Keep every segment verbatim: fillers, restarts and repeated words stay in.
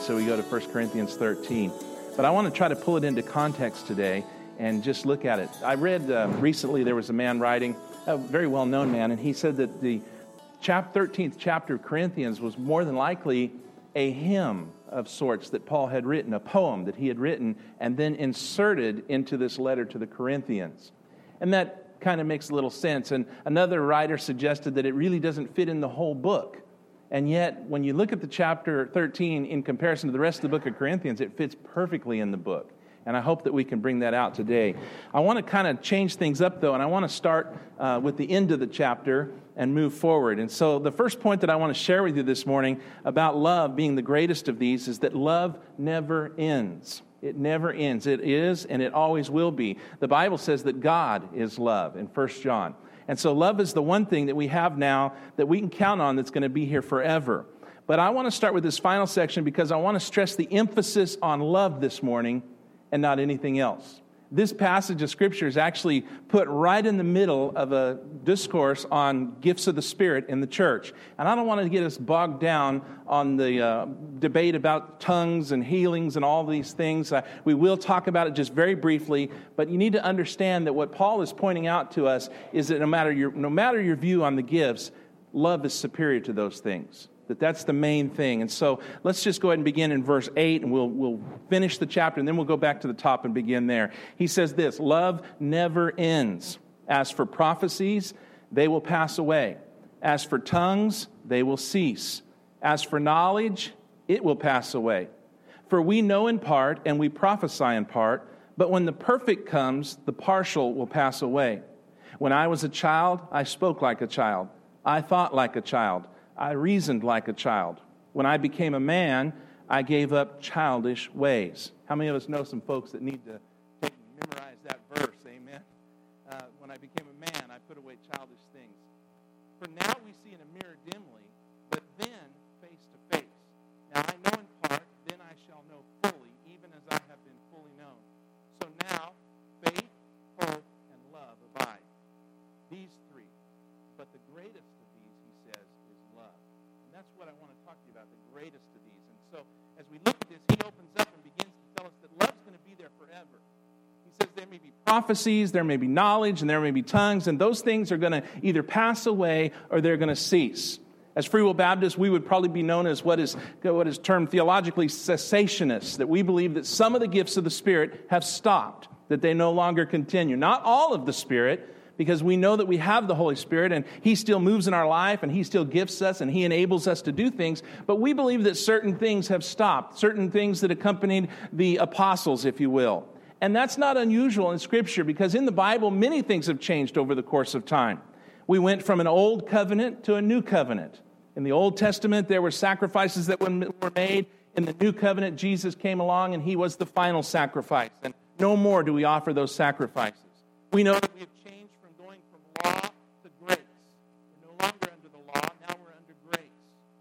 so we go to First Corinthians thirteen. But I want to try to pull it into context today and just look at it. I read uh, recently there was a man writing, a very well-known man, and he said that the chap- thirteenth chapter of Corinthians was more than likely a hymn of sorts that Paul had written, a poem that he had written, and then inserted into this letter to the Corinthians. And that kind of makes a little sense. And another writer suggested that it really doesn't fit in the whole book. And yet, when you look at the chapter thirteen in comparison to the rest of the book of Corinthians, it fits perfectly in the book. And I hope that we can bring that out today. I want to kind of change things up, though, and I want to start uh, with the end of the chapter and move forward. And so the first point that I want to share with you this morning about love being the greatest of these is that love never ends. It never ends. It is, and it always will be. The Bible says that God is love in First John. And so love is the one thing that we have now that we can count on that's going to be here forever. But I want to start with this final section because I want to stress the emphasis on love this morning and not anything else. This passage of Scripture is actually put right in the middle of a discourse on gifts of the Spirit in the church. And I don't want to get us bogged down on the uh, debate about tongues and healings and all these things. Uh, we will talk about it just very briefly, but you need to understand that what Paul is pointing out to us is that no matter your, no matter your view on the gifts, love is superior to those things. That that's the main thing. And so let's just go ahead and begin in verse eight, and we'll we'll finish the chapter, and then we'll go back to the top and begin there. He says this, love never ends. As for prophecies, they will pass away. As for tongues, they will cease. As for knowledge, it will pass away. For we know in part, and we prophesy in part, but when the perfect comes, the partial will pass away. When I was a child, I spoke like a child. I thought like a child. I reasoned like a child. When I became a man, I gave up childish ways. How many of us know some folks that need to take and memorize that verse? Amen. Uh, when I became a man, I put away childish things. For now we see in a mirror dimly, but then face to face. Now I know in part, then I shall know fully, even as I have been fully known. So now faith, hope, and love abide. These three. But the greatest of these, he says, is love. And that's what I want to talk to you about, the greatest of these. And so as we look at this, he opens up and begins to tell us that love's going to be there forever. He says there may be prophecies, there may be knowledge, and there may be tongues, and those things are going to either pass away or they're going to cease. As Free Will Baptists, we would probably be known as what is, what is termed theologically cessationists, that we believe that some of the gifts of the Spirit have stopped, that they no longer continue. Not all of the Spirit, because we know that we have the Holy Spirit and He still moves in our life and He still gifts us and He enables us to do things. But we believe that certain things have stopped, certain things that accompanied the apostles, if you will. And that's not unusual in Scripture because in the Bible, many things have changed over the course of time. We went from an old covenant to a new covenant. In the Old Testament, there were sacrifices that were made. In the new covenant, Jesus came along and He was the final sacrifice. And no more do we offer those sacrifices. We know that we have changed law to grace. We're no longer under the law, now we're under grace.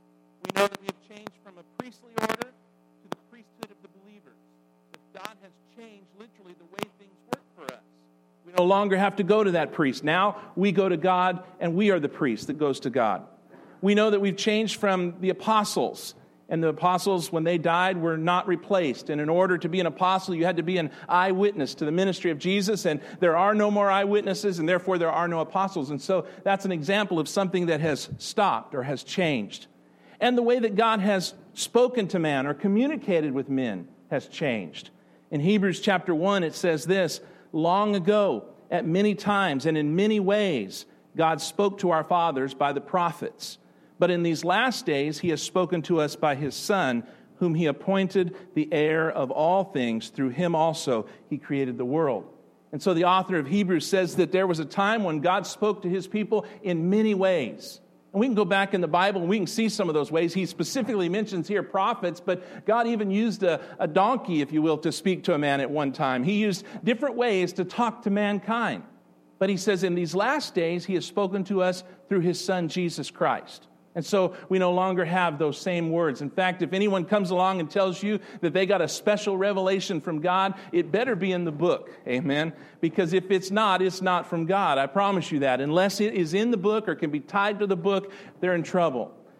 We know that we have changed from a priestly order to the priesthood of the believers. That God has changed literally the way things work for us. We no longer have to go to that priest. Now we go to God and we are the priest that goes to God. We know that we've changed from the apostles. And the apostles, when they died, were not replaced. And in order to be an apostle, you had to be an eyewitness to the ministry of Jesus. And there are no more eyewitnesses, and therefore there are no apostles. And so that's an example of something that has stopped or has changed. And the way that God has spoken to man or communicated with men has changed. In Hebrews chapter one, it says this, long ago, at many times and in many ways, God spoke to our fathers by the prophets. But in these last days, He has spoken to us by His Son, whom He appointed the heir of all things. Through Him also He created the world. And so the author of Hebrews says that there was a time when God spoke to His people in many ways. And we can go back in the Bible and we can see some of those ways. He specifically mentions here prophets, but God even used a, a donkey, if you will, to speak to a man at one time. He used different ways to talk to mankind. But He says in these last days, He has spoken to us through His Son, Jesus Christ. And so we no longer have those same words. In fact, if anyone comes along and tells you that they got a special revelation from God, it better be in the book. Amen? Because if it's not, it's not from God. I promise you that. Unless it is in the book or can be tied to the book, they're in trouble.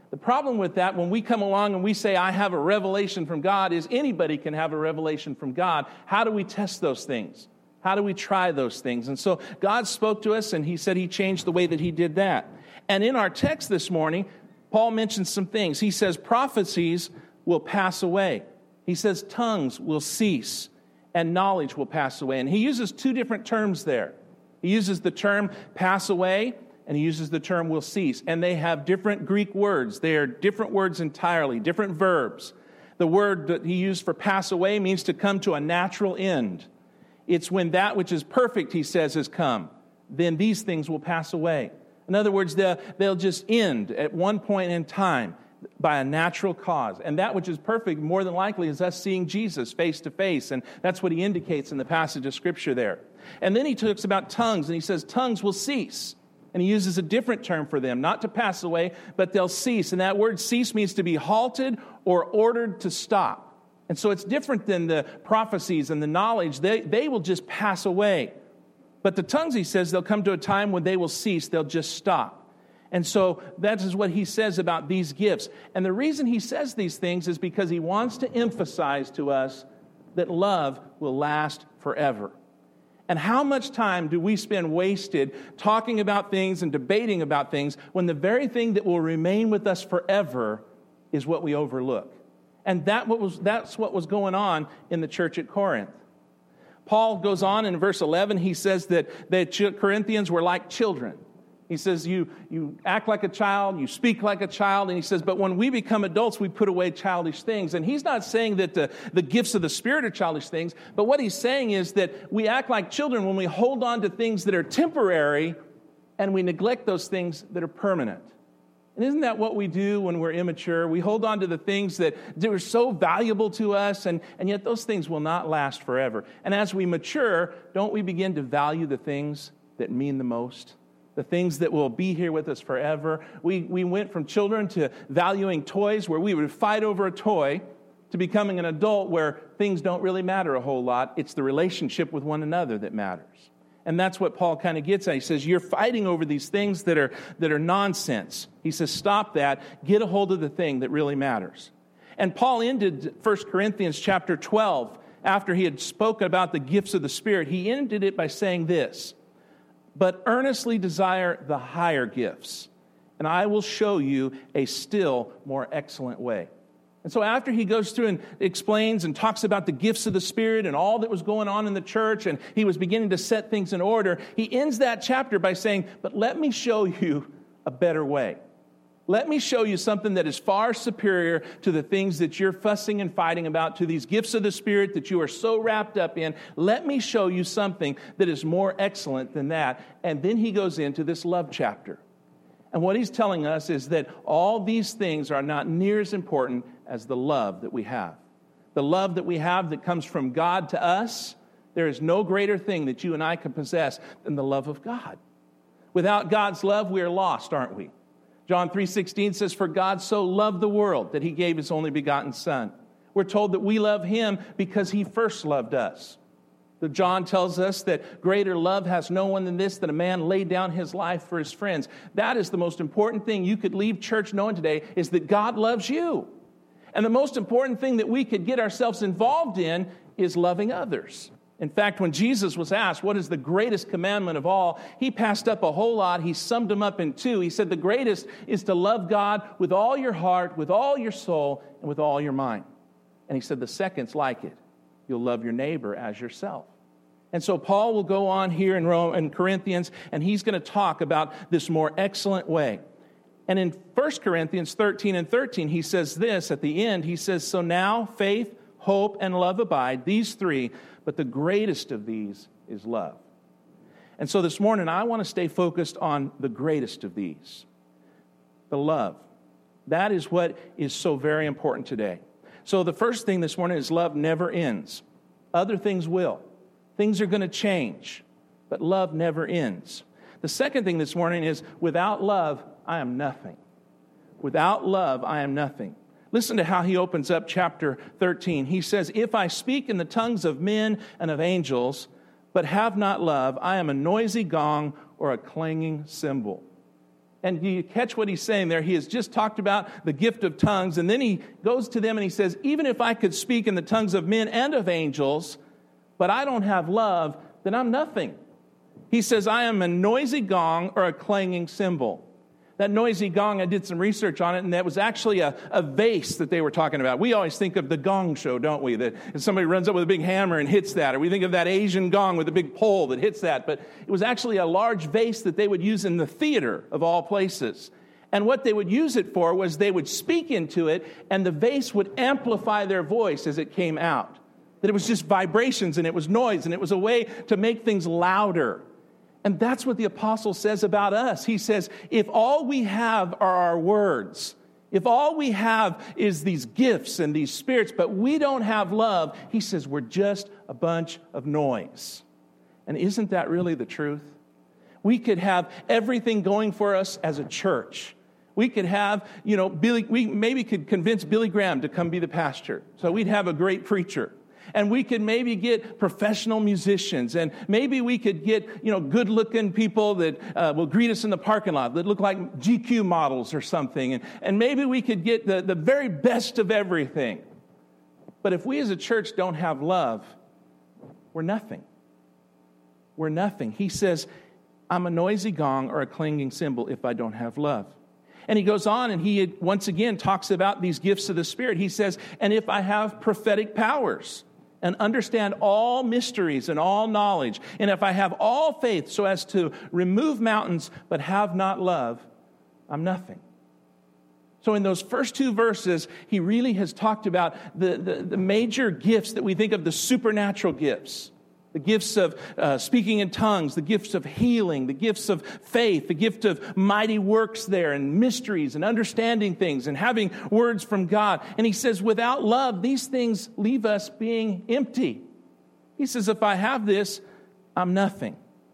The problem with that, when we come along and we say, I have a revelation from God, is anybody can have a revelation from God. How do we test those things? How do we try those things? And so God spoke to us, and he said he changed the way that he did that. And in our text this morning, Paul mentions some things. He says prophecies will pass away. He says tongues will cease, and knowledge will pass away. And he uses two different terms there. He uses the term pass away, and he uses the term will cease. And they have different Greek words. They are different words entirely, different verbs. The word that he used for pass away means to come to a natural end. It's when that which is perfect, he says, has come. Then these things will pass away. In other words, they'll, they'll just end at one point in time by a natural cause. And that which is perfect, more than likely, is us seeing Jesus face to face. And that's what he indicates in the passage of Scripture there. And then he talks about tongues, and he says tongues will cease. And he uses a different term for them, not to pass away, but they'll cease. And that word cease means to be halted or ordered to stop. And so it's different than the prophecies and the knowledge. They, they will just pass away. But the tongues, he says, they'll come to a time when they will cease. They'll just stop. And so that is what he says about these gifts. And the reason he says these things is because he wants to emphasize to us that love will last forever. And how much time do we spend wasted talking about things and debating about things when the very thing that will remain with us forever is what we overlook? And that what was, that's what was going on in the church at Corinth. Paul goes on in verse eleven, he says that the Corinthians were like children. He says, you, you act like a child, you speak like a child, and he says, but when we become adults, we put away childish things. And he's not saying that the, the gifts of the Spirit are childish things, but what he's saying is that we act like children when we hold on to things that are temporary and we neglect those things that are permanent. And isn't that what we do when we're immature? We hold on to the things that are so valuable to us, and, and yet those things will not last forever. And as we mature, don't we begin to value the things that mean the most? The things that will be here with us forever. We, we went from children to valuing toys where we would fight over a toy to becoming an adult where things don't really matter a whole lot. It's the relationship with one another that matters. And that's what Paul kind of gets at. He says, you're fighting over these things that are, that are nonsense. He says, stop that. Get a hold of the thing that really matters. And Paul ended First Corinthians chapter twelve, after he had spoken about the gifts of the Spirit, he ended it by saying this, but earnestly desire the higher gifts, and I will show you a still more excellent way. And so after he goes through and explains and talks about the gifts of the Spirit and all that was going on in the church, and he was beginning to set things in order, he ends that chapter by saying, but let me show you a better way. Let me show you something that is far superior to the things that you're fussing and fighting about, to these gifts of the Spirit that you are so wrapped up in. Let me show you something that is more excellent than that. And then he goes into this love chapter. And what he's telling us is that all these things are not near as important as the love that we have. The love that we have that comes from God to us, there is no greater thing that you and I can possess than the love of God. Without God's love, we are lost, aren't we? John three sixteen says, for God so loved the world that he gave his only begotten Son. We're told that we love him because he first loved us. John tells us that greater love has no one than this, that a man laid down his life for his friends. That is the most important thing you could leave church knowing today, is that God loves you. And the most important thing that we could get ourselves involved in is loving others. In fact, when Jesus was asked, what is the greatest commandment of all, he passed up a whole lot. He summed them up in two. He said the greatest is to love God with all your heart, with all your soul, and with all your mind. And he said the second's like it. You'll love your neighbor as yourself. And so Paul will go on here in Rome and Corinthians, and he's going to talk about this more excellent way. And in First Corinthians thirteen and thirteen, he says this at the end. He says, so now faith, hope, and love abide, these three, but the greatest of these is love. And so this morning, I want to stay focused on the greatest of these, the love. That is what is so very important today. So the first thing this morning is love never ends. Other things will. Things are going to change, but love never ends. The second thing this morning is without love, I am nothing. Without love, I am nothing. Listen to how he opens up chapter thirteen. He says, if I speak in the tongues of men and of angels, but have not love, I am a noisy gong or a clanging cymbal. And do you catch what he's saying there? He has just talked about the gift of tongues, and then he goes to them and he says, even if I could speak in the tongues of men and of angels, but I don't have love, then I'm nothing. He says, I am a noisy gong or a clanging cymbal. That noisy gong, I did some research on it, and that was actually a, a vase that they were talking about. We always think of the gong show, don't we? That somebody runs up with a big hammer and hits that. Or we think of that Asian gong with a big pole that hits that. But it was actually a large vase that they would use in the theater, of all places. And what they would use it for was they would speak into it, and the vase would amplify their voice as it came out. That it was just vibrations, and it was noise, and it was a way to make things louder. And that's what the apostle says about us. He says, if all we have are our words, if all we have is these gifts and these spirits, but we don't have love, he says we're just a bunch of noise. And isn't that really the truth? We could have everything going for us as a church. We could have, you know, Billy, we maybe could convince Billy Graham to come be the pastor. So we'd have a great preacher. And we could maybe get professional musicians, and maybe we could get, you know, good-looking people that uh, will greet us in the parking lot that look like G Q models or something. And, and maybe we could get the, the very best of everything. But if we as a church don't have love, we're nothing. We're nothing. He says, I'm a noisy gong or a clanging cymbal if I don't have love. And he goes on and he once again talks about these gifts of the Spirit. He says, and if I have prophetic powers, and understand all mysteries and all knowledge, and if I have all faith so as to remove mountains but have not love, I'm nothing. So in those first two verses, he really has talked about the, the, the major gifts that we think of, the supernatural gifts. The gifts of uh, speaking in tongues, the gifts of healing, the gifts of faith, the gift of mighty works there, and mysteries, and understanding things, and having words from God. And he says, without love, these things leave us being empty. He says, if I have this, I'm nothing.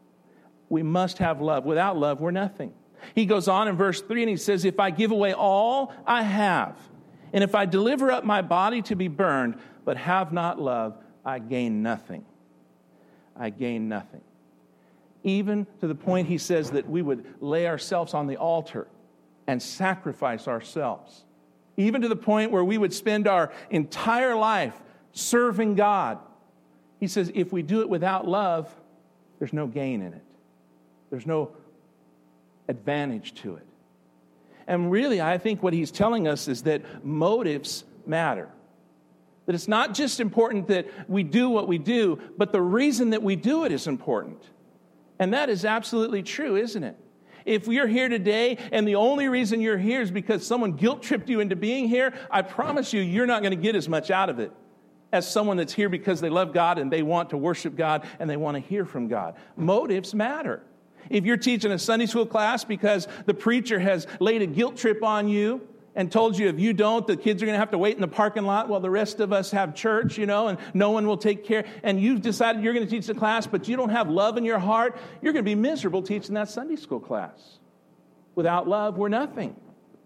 We must have love. Without love, we're nothing. He goes on in verse three, and he says, if I give away all I have, and if I deliver up my body to be burned, but have not love, I gain nothing. I gain nothing. Even to the point, he says, that we would lay ourselves on the altar and sacrifice ourselves. Even to the point where we would spend our entire life serving God. He says, if we do it without love, there's no gain in it. There's no advantage to it. And really, I think what he's telling us is that motives matter. That it's not just important that we do what we do, but the reason that we do it is important. And that is absolutely true, isn't it? If you're here today and the only reason you're here is because someone guilt-tripped you into being here, I promise you, you're not going to get as much out of it as someone that's here because they love God and they want to worship God and they want to hear from God. Motives matter. If you're teaching a Sunday school class because the preacher has laid a guilt trip on you, and told you if you don't, the kids are going to have to wait in the parking lot while the rest of us have church, you know, and no one will take care. And you've decided you're going to teach the class, but you don't have love in your heart, you're going to be miserable teaching that Sunday school class. Without love, we're nothing.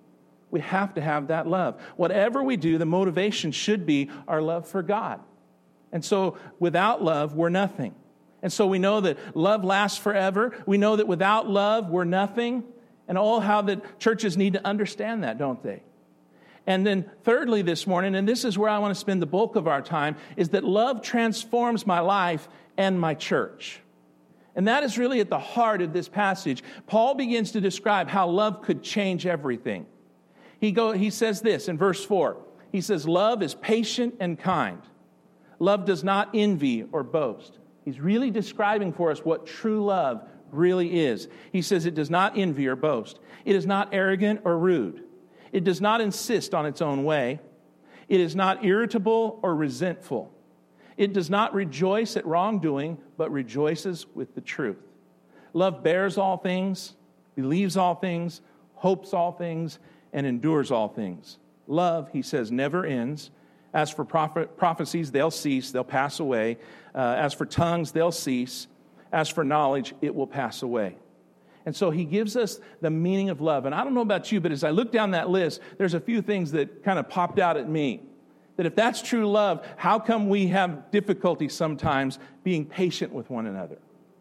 We have to have that love. Whatever we do, the motivation should be our love for God. And so without love, we're nothing. And so we know that love lasts forever. We know that without love, we're nothing. And all how that churches need to understand that, don't they? And then thirdly this morning, and this is where I want to spend the bulk of our time, is that love transforms my life and my church. And that is really at the heart of this passage. Paul begins to describe how love could change everything. He go, he says this in verse four. He says, love is patient and kind. Love does not envy or boast. He's really describing for us what true love really is. He says it does not envy or boast. It is not arrogant or rude. It does not insist on its own way. It is not irritable or resentful. It does not rejoice at wrongdoing, but rejoices with the truth. Love bears all things, believes all things, hopes all things, and endures all things. Love, he says, never ends. As for prophet, prophecies, they'll cease, they'll pass away. Uh, as for tongues, they'll cease. As for knowledge, it will pass away. And so he gives us the meaning of love. And I don't know about you, but as I look down that list, there's a few things that kind of popped out at me. That if that's true love, how come we have difficulty sometimes being patient with one another?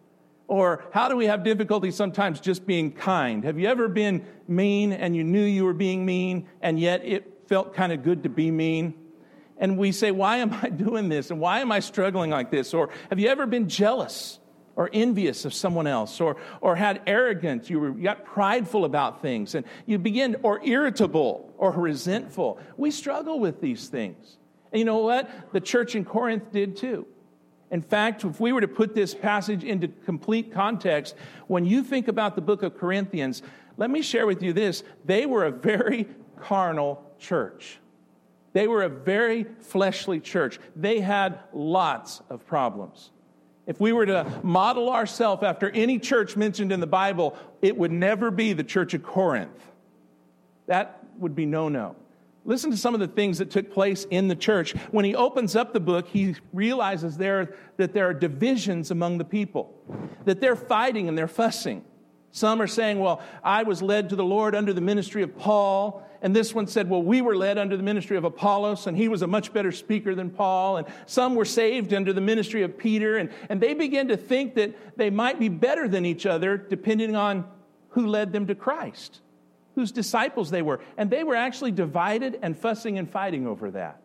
Or how do we have difficulty sometimes just being kind? Have you ever been mean and you knew you were being mean and yet it felt kind of good to be mean? And we say, why am I doing this? And why am I struggling like this? Or have you ever been jealous or envious of someone else? Or or had arrogance, you, were, you got prideful about things. And you begin, or irritable or resentful. We struggle with these things. And you know what? The church in Corinth did too. In fact, if we were to put this passage into complete context, when you think about the book of Corinthians, let me share with you this. They were a very carnal church. They were a very fleshly church. They had lots of problems. If we were to model ourselves after any church mentioned in the Bible, it would never be the church of Corinth. That would be no-no. Listen to some of the things that took place in the church. When he opens up the book, he realizes there that there are divisions among the people, that they're fighting and they're fussing. Some are saying, well, I was led to the Lord under the ministry of Paul. And this one said, well, we were led under the ministry of Apollos, and he was a much better speaker than Paul. And some were saved under the ministry of Peter. And, and they began to think that they might be better than each other depending on who led them to Christ, whose disciples they were. And they were actually divided and fussing and fighting over that.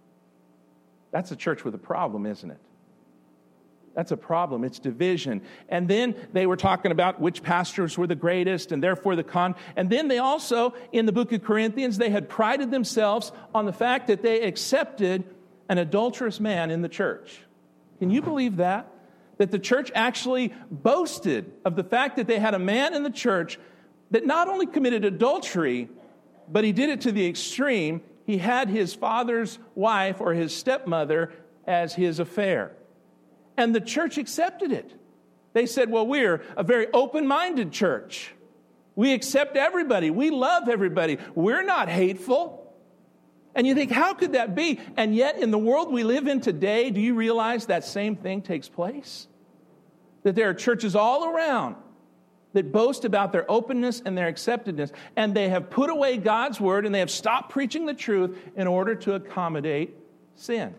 That's a church with a problem, isn't it? That's a problem. It's division. And then they were talking about which pastors were the greatest and therefore the con. And then they also, in the book of Corinthians, they had prided themselves on the fact that they accepted an adulterous man in the church. Can you believe that? That the church actually boasted of the fact that they had a man in the church that not only committed adultery, but he did it to the extreme. He had his father's wife or his stepmother as his affair. And the church accepted it. They said, well, we're a very open-minded church. We accept everybody. We love everybody. We're not hateful. And you think, how could that be? And yet, in the world we live in today, do you realize that same thing takes place? That there are churches all around that boast about their openness and their acceptedness, and they have put away God's word and they have stopped preaching the truth in order to accommodate sin.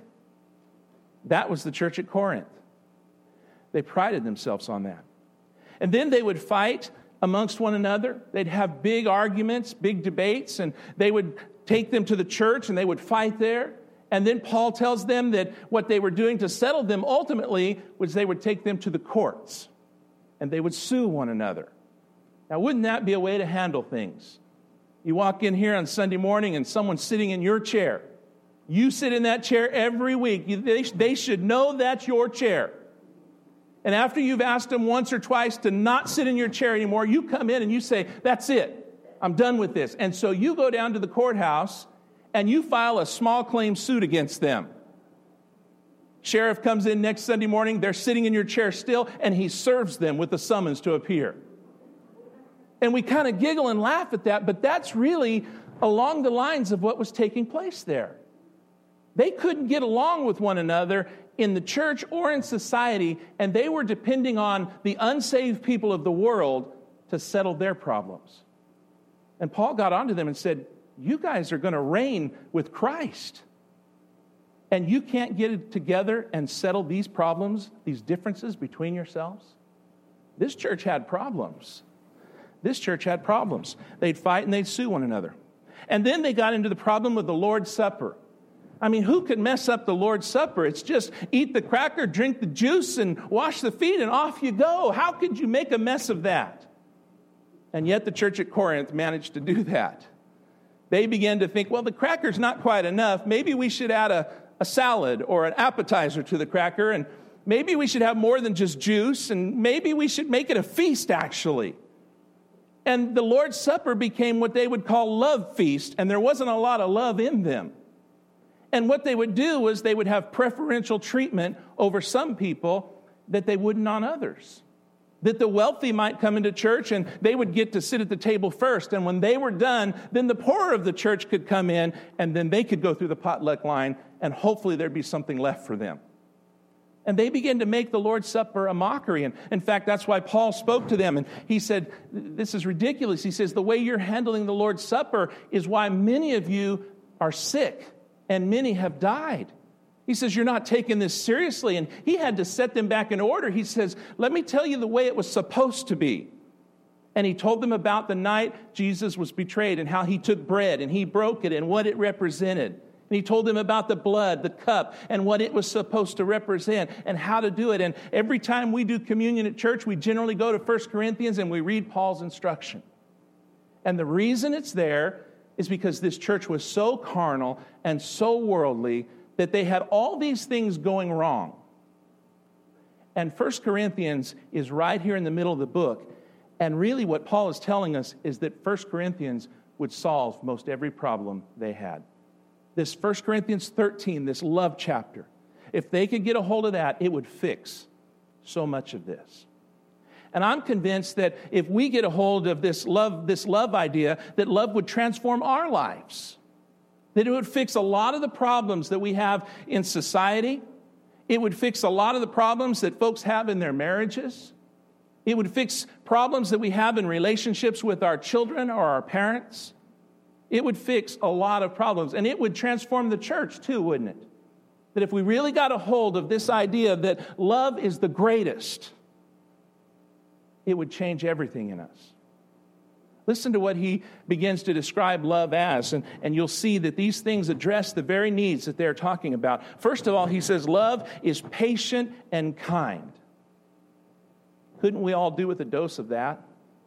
That was the church at Corinth. They prided themselves on that. And then they would fight amongst one another. They'd have big arguments, big debates, and they would take them to the church and they would fight there. And then Paul tells them that what they were doing to settle them ultimately was they would take them to the courts and they would sue one another. Now, wouldn't that be a way to handle things? You walk in here on Sunday morning and someone's sitting in your chair. You sit in that chair every week. You, they, they should know that's your chair. And after you've asked them once or twice to not sit in your chair anymore, you come in and you say, that's it. I'm done with this. And so you go down to the courthouse and you file a small claim suit against them. Sheriff comes in next Sunday morning, they're sitting in your chair still, and he serves them with a summons to appear. And we kind of giggle and laugh at that, but that's really along the lines of what was taking place there. They couldn't get along with one another in the church or in society, and they were depending on the unsaved people of the world to settle their problems. And Paul got onto them and said, you guys are going to reign with Christ. And you can't get it together and settle these problems, these differences between yourselves? This church had problems. This church had problems. They'd fight and they'd sue one another. And then they got into the problem of the Lord's Supper. I mean, who could mess up the Lord's Supper? It's just eat the cracker, drink the juice, and wash the feet, and off you go. How could you make a mess of that? And yet the church at Corinth managed to do that. They began to think, well, the cracker's not quite enough. Maybe we should add a, a salad or an appetizer to the cracker, and maybe we should have more than just juice, and maybe we should make it a feast, actually. And the Lord's Supper became what they would call love feast, and there wasn't a lot of love in them. And what they would do was they would have preferential treatment over some people that they wouldn't on others. That the wealthy might come into church and they would get to sit at the table first. And when they were done, then the poorer of the church could come in and then they could go through the potluck line and hopefully there'd be something left for them. And they began to make the Lord's Supper a mockery. And in fact, that's why Paul spoke to them. And he said, this is ridiculous. He says, the way you're handling the Lord's Supper is why many of you are sick. And many have died. He says, you're not taking this seriously. And he had to set them back in order. He says, let me tell you the way it was supposed to be. And he told them about the night Jesus was betrayed and how he took bread and he broke it and what it represented. And he told them about the blood, the cup, and what it was supposed to represent and how to do it. And every time we do communion at church, we generally go to First Corinthians and we read Paul's instruction. And the reason it's there is because this church was so carnal and so worldly that they had all these things going wrong. And First Corinthians is right here in the middle of the book. And really what Paul is telling us is that First Corinthians would solve most every problem they had. This First Corinthians thirteen, this love chapter, if they could get a hold of that, it would fix so much of this. And I'm convinced that if we get a hold of this love, this love idea, that love would transform our lives. That it would fix a lot of the problems that we have in society. It would fix a lot of the problems that folks have in their marriages. It would fix problems that we have in relationships with our children or our parents. It would fix a lot of problems. And it would transform the church too, wouldn't it? That if we really got a hold of this idea that love is the greatest, it would change everything in us. Listen to what he begins to describe love as, and, and you'll see that these things address the very needs that they're talking about. First of all, he says love is patient and kind. Couldn't we all do with a dose of that?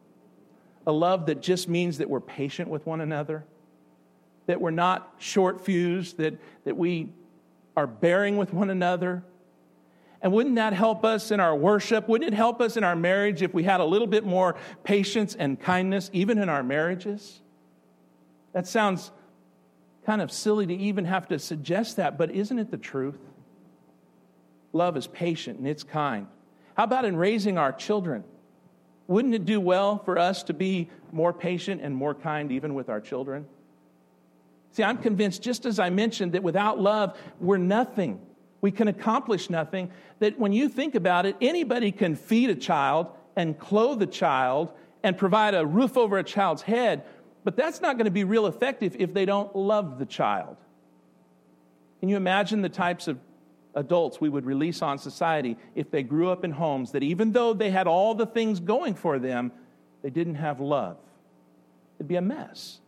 A love that just means that we're patient with one another, that we're not short-fused, that, that we are bearing with one another. And wouldn't that help us in our worship? Wouldn't it help us in our marriage if we had a little bit more patience and kindness, even in our marriages? That sounds kind of silly to even have to suggest that, but isn't it the truth? Love is patient and it's kind. How about in raising our children? Wouldn't it do well for us to be more patient and more kind even with our children? See, I'm convinced, just as I mentioned, that without love, we're nothing. We can accomplish nothing. That when you think about it, anybody can feed a child and clothe a child and provide a roof over a child's head, but that's not going to be real effective if they don't love the child. Can you imagine the types of adults we would release on society if they grew up in homes that even though they had all the things going for them, they didn't have love? It'd be a mess.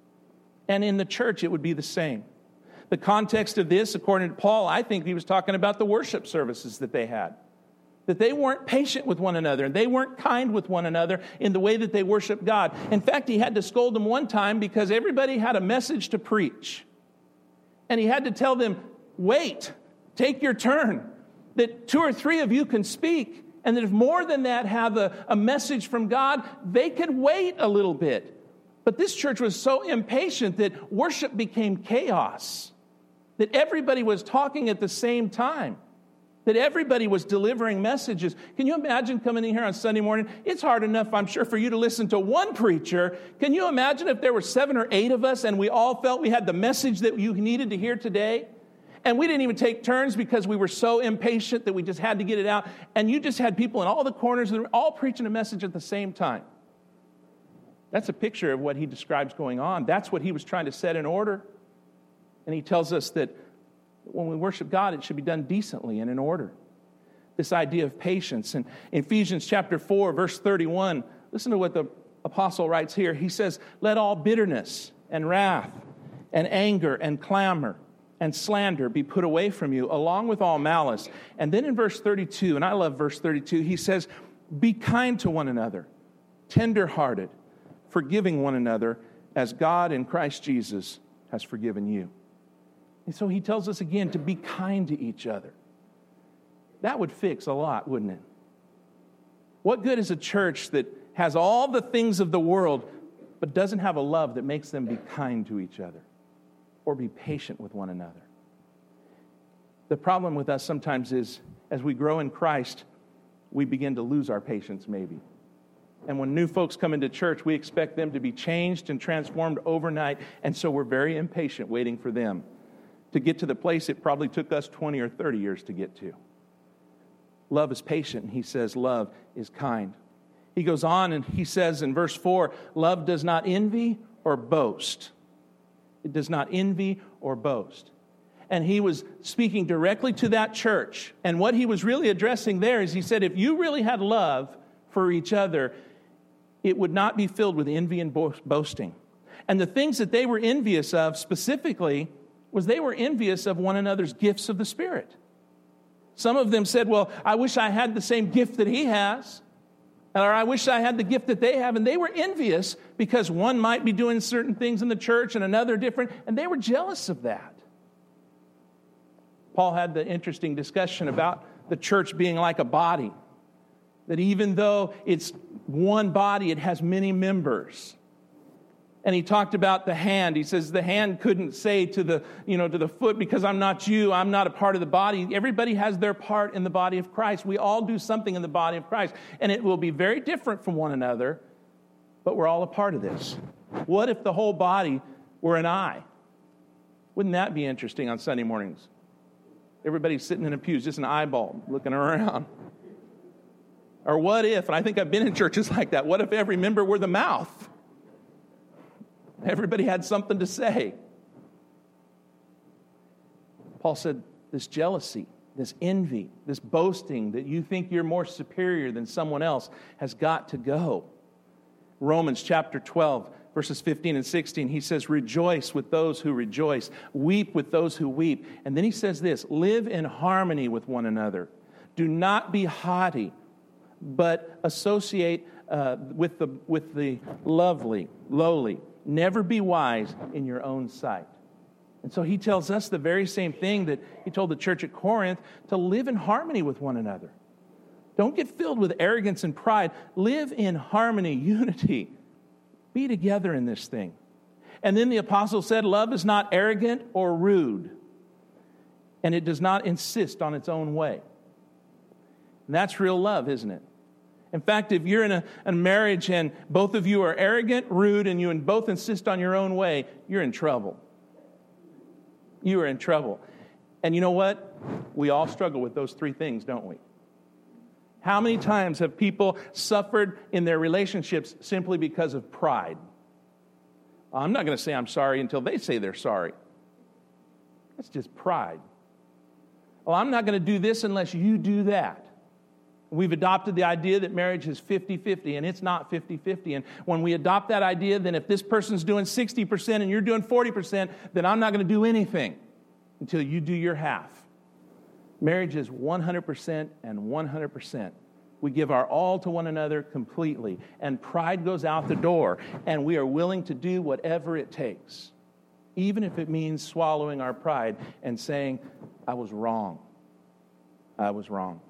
And in the church, it would be the same. The context of this, according to Paul, I think he was talking about the worship services that they had. That they weren't patient with one another, and they weren't kind with one another in the way that they worshiped God. In fact, he had to scold them one time because everybody had a message to preach. And he had to tell them, wait, take your turn. That two or three of you can speak, and that if more than that have a, a message from God, they could wait a little bit. But this church was so impatient that worship became chaos. That everybody was talking at the same time. That everybody was delivering messages. Can you imagine coming in here on Sunday morning? It's hard enough, I'm sure, for you to listen to one preacher. Can you imagine if there were seven or eight of us and we all felt we had the message that you needed to hear today? And we didn't even take turns because we were so impatient that we just had to get it out. And you just had people in all the corners that were all preaching a message at the same time. That's a picture of what he describes going on. That's what he was trying to set in order. And he tells us that when we worship God, it should be done decently and in order. This idea of patience. And in Ephesians chapter four, verse thirty-one, listen to what the apostle writes here. He says, let all bitterness and wrath and anger and clamor and slander be put away from you, along with all malice. And then in verse thirty-two, and I love verse thirty-two, he says, be kind to one another, tender-hearted, forgiving one another, as God in Christ Jesus has forgiven you. And so he tells us again to be kind to each other. That would fix a lot, wouldn't it? What good is a church that has all the things of the world, but doesn't have a love that makes them be kind to each other or be patient with one another? The problem with us sometimes is, as we grow in Christ, we begin to lose our patience maybe. And when new folks come into church, we expect them to be changed and transformed overnight, and so we're very impatient waiting for them to get to the place it probably took us twenty or thirty years to get to. Love is patient, and he says love is kind. He goes on and he says in verse four, love does not envy or boast. It does not envy or boast. and he was speaking directly to that church. And what he was really addressing there is he said, if you really had love for each other, it would not be filled with envy and boasting. And the things that they were envious of specifically was they were envious of one another's gifts of the Spirit. Some of them said, well, I wish I had the same gift that he has. Or I wish I had the gift that they have. And they were envious because one might be doing certain things in the church and another different. And they were jealous of that. Paul had the interesting discussion about the church being like a body. That even though it's one body, it has many members. And he talked about the hand. He says the hand couldn't say to the, you know, to the foot, because I'm not you, I'm not a part of the body. Everybody has their part in the body of Christ. We all do something in the body of Christ. And it will be very different from one another, but we're all a part of this. What if the whole body were an eye? Wouldn't that be interesting on Sunday mornings? Everybody's sitting in a pew, just an eyeball looking around. Or what if, and I think I've been in churches like that, what if every member were the mouth? Everybody had something to say. Paul said, this jealousy, this envy, this boasting that you think you're more superior than someone else has got to go. Romans chapter twelve, verses fifteen and sixteen, he says, rejoice with those who rejoice, weep with those who weep. And then he says this, live in harmony with one another. Do not be haughty, but associate uh, with the with the lovely, lowly. Never be wise in your own sight. And so he tells us the very same thing that he told the church at Corinth, to live in harmony with one another. Don't get filled with arrogance and pride. Live in harmony, unity. Be together in this thing. And then the apostle said, love is not arrogant or rude, and it does not insist on its own way. And that's real love, isn't it? In fact, if you're in a, a marriage and both of you are arrogant, rude, and you both insist on your own way, you're in trouble. You are in trouble. And you know what? We all struggle with those three things, don't we? How many times have people suffered in their relationships simply because of pride? I'm not going to say I'm sorry until they say they're sorry. That's just pride. Well, I'm not going to do this unless you do that. We've adopted the idea that marriage is fifty-fifty, and it's not fifty-fifty. And when we adopt that idea, then if this person's doing sixty percent and you're doing forty percent, then I'm not going to do anything until you do your half. Marriage is one hundred percent and one hundred percent. We give our all to one another completely, and pride goes out the door, and we are willing to do whatever it takes, even if it means swallowing our pride and saying, I was wrong. I was wrong.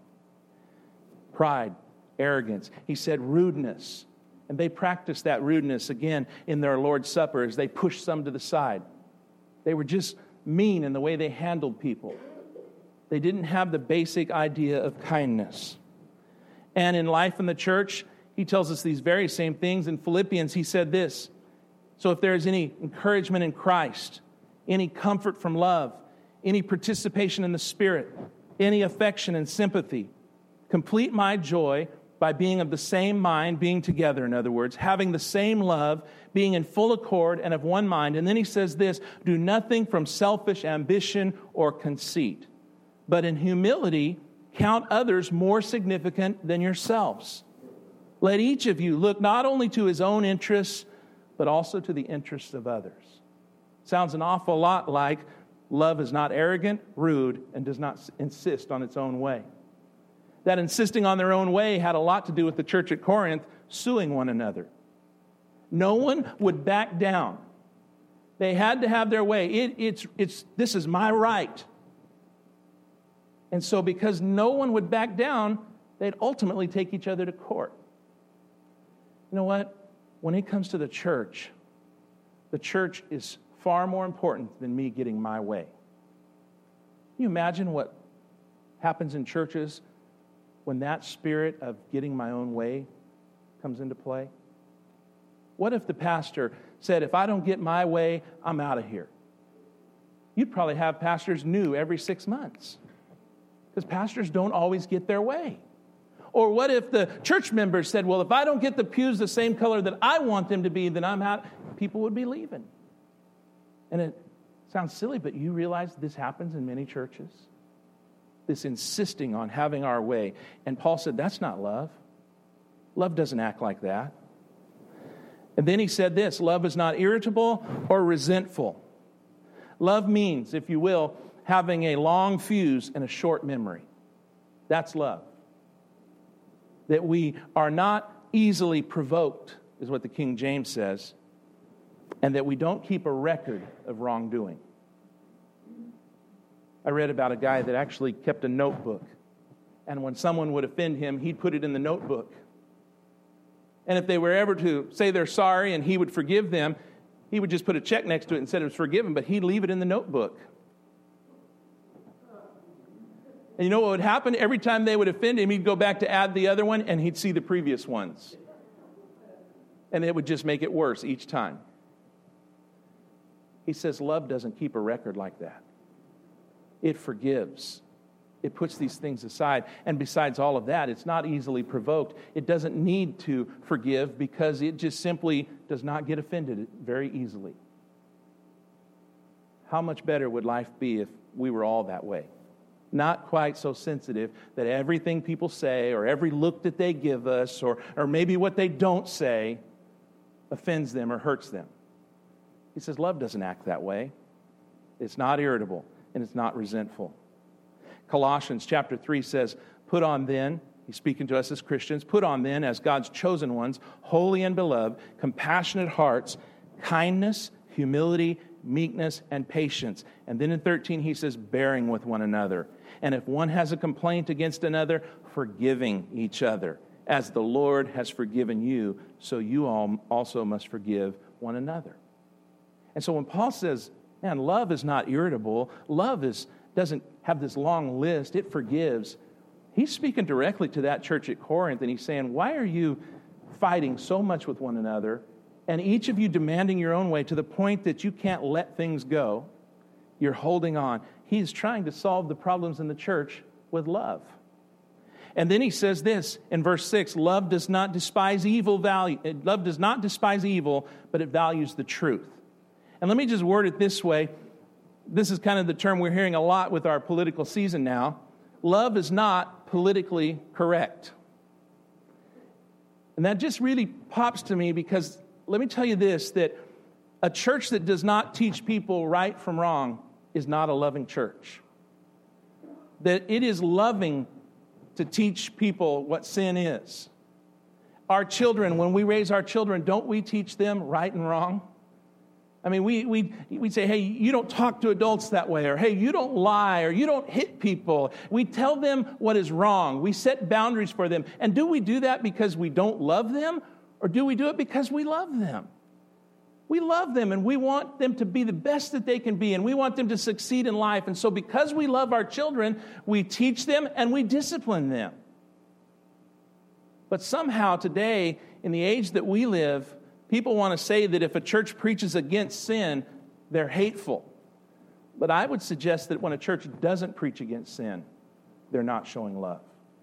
Pride, arrogance. He said rudeness. And they practiced that rudeness again in their Lord's Supper as they pushed some to the side. They were just mean in the way they handled people. They didn't have the basic idea of kindness. And in life in the church, he tells us these very same things. In Philippians, he said this, so if there is any encouragement in Christ, any comfort from love, any participation in the Spirit, any affection and sympathy, complete my joy by being of the same mind, being together, in other words, having the same love, being in full accord and of one mind. And then he says this, do nothing from selfish ambition or conceit, but in humility count others more significant than yourselves. Let each of you look not only to his own interests, but also to the interests of others. Sounds an awful lot like love is not arrogant, rude, and does not insist on its own way. That insisting on their own way had a lot to do with the church at Corinth suing one another. No one would back down. They had to have their way. It, it's, it's, this is my right. And so because no one would back down, they'd ultimately take each other to court. You know what? When it comes to the church, the church is far more important than me getting my way. Can you imagine what happens in churches when that spirit of getting my own way comes into play? What if the pastor said, if I don't get my way, I'm out of here? You'd probably have pastors new every six months because pastors don't always get their way. Or what if the church members said, well, if I don't get the pews the same color that I want them to be, then I'm out. People would be leaving. And it Sounds silly, but you realize this happens in many churches? This insisting on having our way. And Paul said, that's not love. Love doesn't act like that. And then he said this, love is not irritable or resentful. Love means, if you will, having a long fuse and a short memory. That's love. That we are not easily provoked, is what the King James says, and that we don't keep a record of wrongdoing. I read about a guy that actually kept a notebook, and when someone would offend him, he'd put it in the notebook. And if they were ever to say they're sorry and he would forgive them, he would just put a check next to it and said it was forgiven, but he'd leave it in the notebook. And you know what would happen? Every time they would offend him, he'd go back to add the other one, and he'd see the previous ones. And it would just make it worse each time. He says love doesn't keep a record like that. It forgives. It puts these things aside. And besides all of that, it's not easily provoked. It doesn't need to forgive because it just simply does not get offended very easily. How much better would life be if we were all that way? Not quite so sensitive that everything people say or every look that they give us or, or maybe what they don't say offends them or hurts them. He says love doesn't act that way. It's not irritable and it's not resentful. Colossians chapter three says, put on then, he's speaking to us as Christians, put on then as God's chosen ones, holy and beloved, compassionate hearts, kindness, humility, meekness, and patience. And then in thirteen he says, bearing with one another. And if one has a complaint against another, forgiving each other. As the Lord has forgiven you, so you all also must forgive one another. And so when Paul says, man, love is not irritable, love is doesn't have this long list, it forgives. He's speaking directly to that church at Corinth, and he's saying, why are you fighting so much with one another, and each of you demanding your own way to the point that you can't let things go? You're holding on. He's trying to solve the problems in the church with love. And then he says this in verse six, love does not despise evil value. Love does not despise evil, but it values the truth. And let me just word it this way. This is kind of the term we're hearing a lot with our political season now. Love is not politically correct. And that just really pops to me because let me tell you this, that a church that does not teach people right from wrong is not a loving church. That it is loving to teach people what sin is. Our children, when we raise our children, don't we teach them right and wrong? I mean, we we we say, hey, you don't talk to adults that way, or hey, you don't lie, or you don't hit people. We tell them what is wrong. We set boundaries for them. And do we do that because we don't love them, or do we do it because we love them? We love them, and we want them to be the best that they can be, and we want them to succeed in life. And so because we love our children, we teach them and we discipline them. But somehow today, in the age that we live, people want to say that if a church preaches against sin, they're hateful. But I would suggest that when a church doesn't preach against sin, they're not showing love.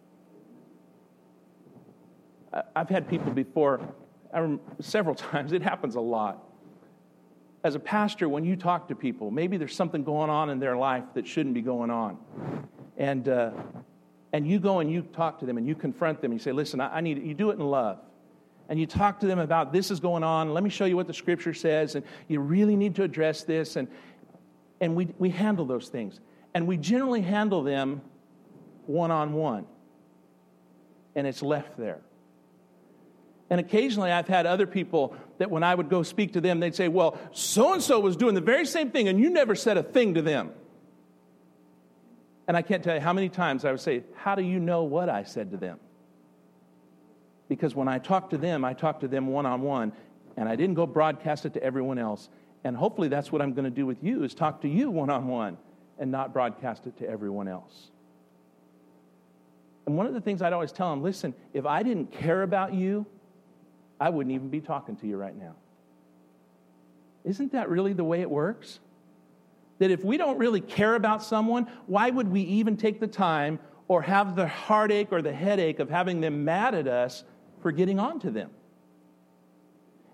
I've had people before, I remember several times, it happens a lot. As a pastor, when you talk to people, maybe there's something going on in their life that shouldn't be going on. And uh, and you go and you talk to them and you confront them and you say, listen, I, I need it. You do it in love. And you talk to them about this is going on. Let me show you what the Scripture says. And you really need to address this. And and we we handle those things. And we generally handle them one-on-one. And it's left there. And occasionally I've had other people that when I would go speak to them, they'd say, well, so-and-so was doing the very same thing and you never said a thing to them. And I can't tell you how many times I would say, how do you know what I said to them? Because when I talk to them, I talk to them one-on-one, and I didn't go broadcast it to everyone else. And hopefully that's what I'm going to do with you, is talk to you one-on-one and not broadcast it to everyone else. And one of the things I'd always tell them, listen, if I didn't care about you, I wouldn't even be talking to you right now. Isn't that really the way it works? That if we don't really care about someone, why would we even take the time or have the heartache or the headache of having them mad at us for getting on to them?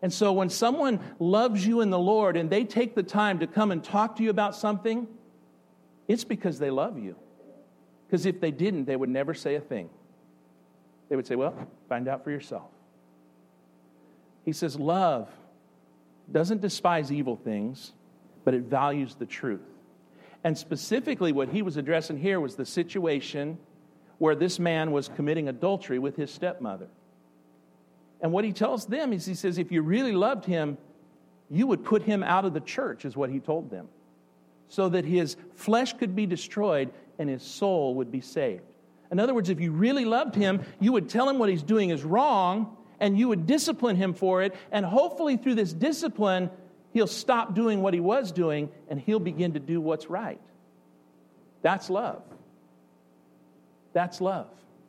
And so when someone loves you in the Lord and they take the time to come and talk to you about something, it's because they love you. Because if they didn't, they would never say a thing. They would say, well, find out for yourself. He says, love doesn't despise evil things, but it values the truth. And specifically what he was addressing here was the situation where this man was committing adultery with his stepmother. And what he tells them is he says, if you really loved him, you would put him out of the church, is what he told them, so that his flesh could be destroyed and his soul would be saved. In other words, if you really loved him, you would tell him what he's doing is wrong, and you would discipline him for it, and hopefully through this discipline, he'll stop doing what he was doing, and he'll begin to do what's right. That's love. That's love.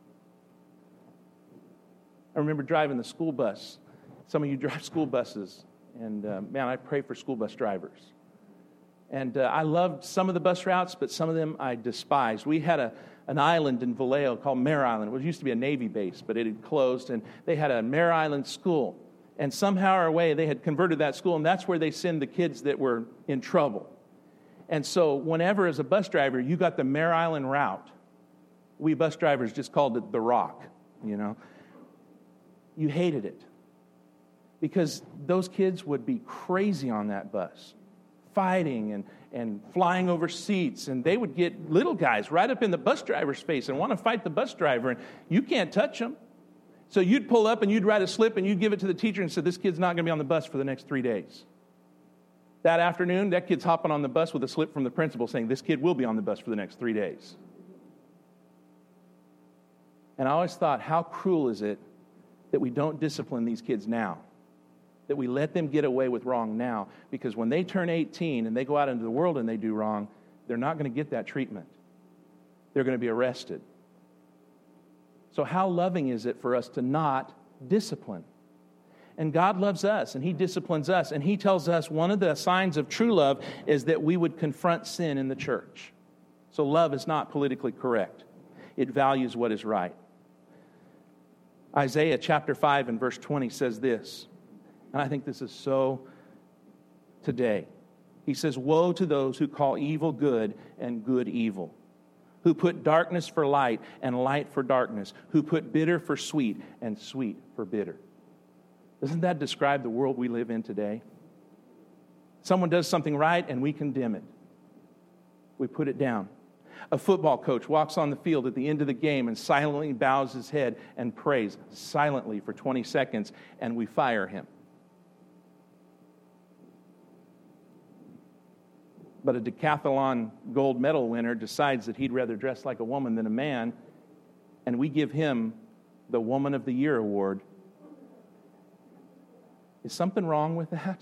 I remember driving the school bus. Some of you drive school buses, and uh, man, I pray for school bus drivers. And uh, I loved some of the bus routes, but some of them I despised. We had a an island in Vallejo called Mare Island. It used to be a Navy base, but it had closed, and they had a Mare Island school. And somehow or way, they had converted that school, and that's where they send the kids that were in trouble. And so whenever, as a bus driver, you got the Mare Island route, we bus drivers just called it the Rock, you know. You hated it because those kids would be crazy on that bus, fighting and, and flying over seats, and they would get little guys right up in the bus driver's face and want to fight the bus driver, and you can't touch them. So you'd pull up and you'd write a slip and you'd give it to the teacher and say, this kid's not going to be on the bus for the next three days. That afternoon, that kid's hopping on the bus with a slip from the principal saying, this kid will be on the bus for the next three days. And I always thought, how cruel is it that we don't discipline these kids now? That we let them get away with wrong now? Because when they turn eighteen and they go out into the world and they do wrong, they're not going to get that treatment. They're going to be arrested. So how loving is it for us to not discipline? And God loves us, and He disciplines us, and He tells us one of the signs of true love is that we would confront sin in the church. So love is not politically correct. It values what is right. Isaiah chapter five and verse twenty says this, and I think this is so today. He says, woe to those who call evil good and good evil, who put darkness for light and light for darkness, who put bitter for sweet and sweet for bitter. Doesn't that describe the world we live in today? Someone does something right and we condemn it. We put it down. A football coach walks on the field at the end of the game and silently bows his head and prays silently for twenty seconds, and we fire him. But a decathlon gold medal winner decides that he'd rather dress like a woman than a man, and we give him the Woman of the Year award. Is something wrong with that?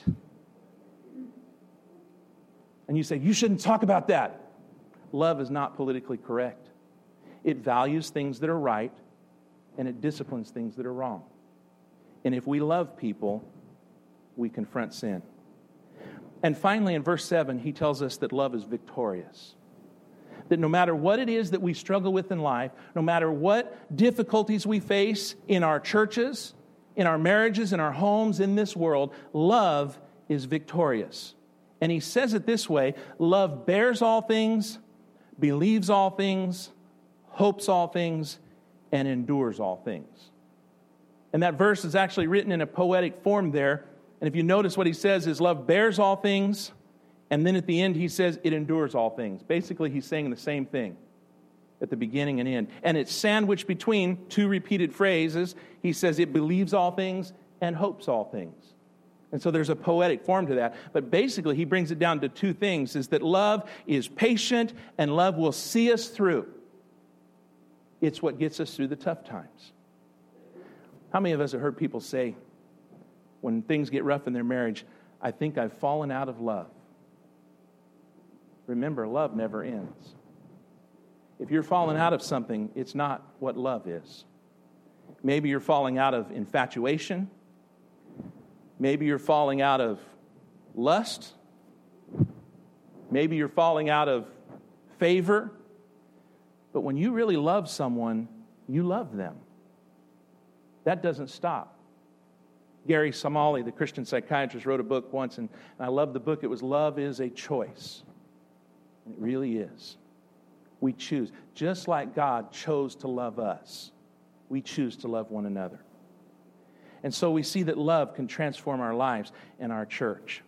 And you say, you shouldn't talk about that. Love is not politically correct. It values things that are right, and it disciplines things that are wrong. And if we love people, we confront sin. And finally, in verse seven, he tells us that love is victorious. That no matter what it is that we struggle with in life, no matter what difficulties we face in our churches, in our marriages, in our homes, in this world, love is victorious. And he says it this way, love bears all things, believes all things, hopes all things, and endures all things. And that verse is actually written in a poetic form there. And if you notice what he says is love bears all things, and then at the end he says it endures all things. Basically, he's saying the same thing at the beginning and end. And it's sandwiched between two repeated phrases. He says it believes all things and hopes all things. And so there's a poetic form to that. But basically, he brings it down to two things, is that love is patient and love will see us through. It's what gets us through the tough times. How many of us have heard people say, when things get rough in their marriage, I think I've fallen out of love? Remember, love never ends. If you're falling out of something, it's not what love is. Maybe you're falling out of infatuation. Maybe you're falling out of lust. Maybe you're falling out of favor. But when you really love someone, you love them. That doesn't stop. Gary Somali, the Christian psychiatrist, wrote a book once, and I love the book. It was Love is a Choice. And it really is. We choose. Just like God chose to love us, we choose to love one another. And so we see that love can transform our lives and our church.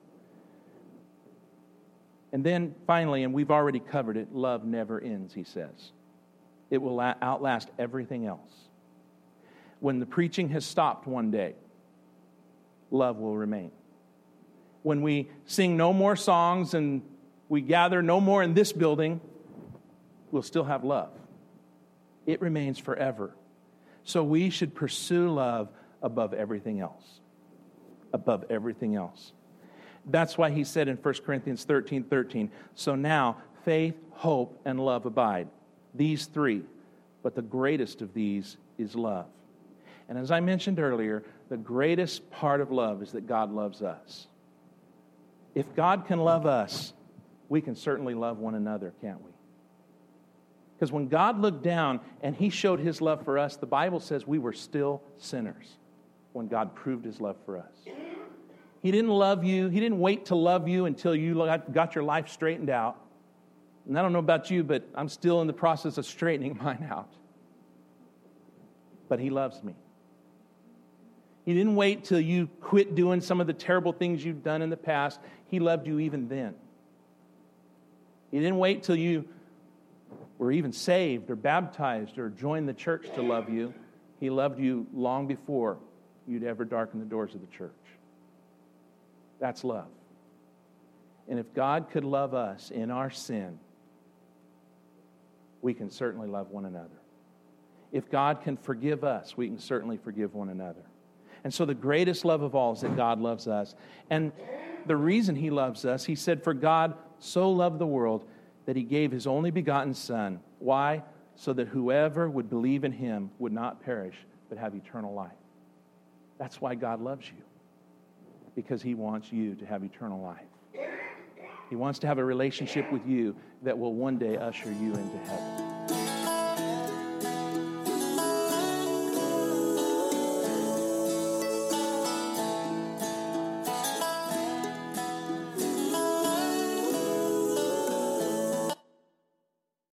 And then finally, and we've already covered it, love never ends, he says. It will outlast everything else. When the preaching has stopped one day, love will remain. When we sing no more songs and we gather no more in this building, we'll still have love. It remains forever. So we should pursue love above everything else. Above everything else. That's why he said in First Corinthians thirteen thirteen, so now faith, hope, and love abide. These three. But the greatest of these is love. And as I mentioned earlier, the greatest part of love is that God loves us. If God can love us, we can certainly love one another, can't we? Because when God looked down and he showed his love for us, the Bible says we were still sinners when God proved his love for us. He didn't love you. He didn't wait to love you until you got your life straightened out. And I don't know about you, but I'm still in the process of straightening mine out. But he loves me. He didn't wait till you quit doing some of the terrible things you've done in the past. He loved you even then. He didn't wait till you were even saved or baptized or joined the church to love you. He loved you long before you'd ever darken the doors of the church. That's love. And if God could love us in our sin, we can certainly love one another. If God can forgive us, we can certainly forgive one another. And so the greatest love of all is that God loves us. And the reason he loves us, he said, for God so loved the world that he gave his only begotten Son. Why? So that whoever would believe in him would not perish, but have eternal life. That's why God loves you. Because he wants you to have eternal life. He wants to have a relationship with you that will one day usher you into heaven.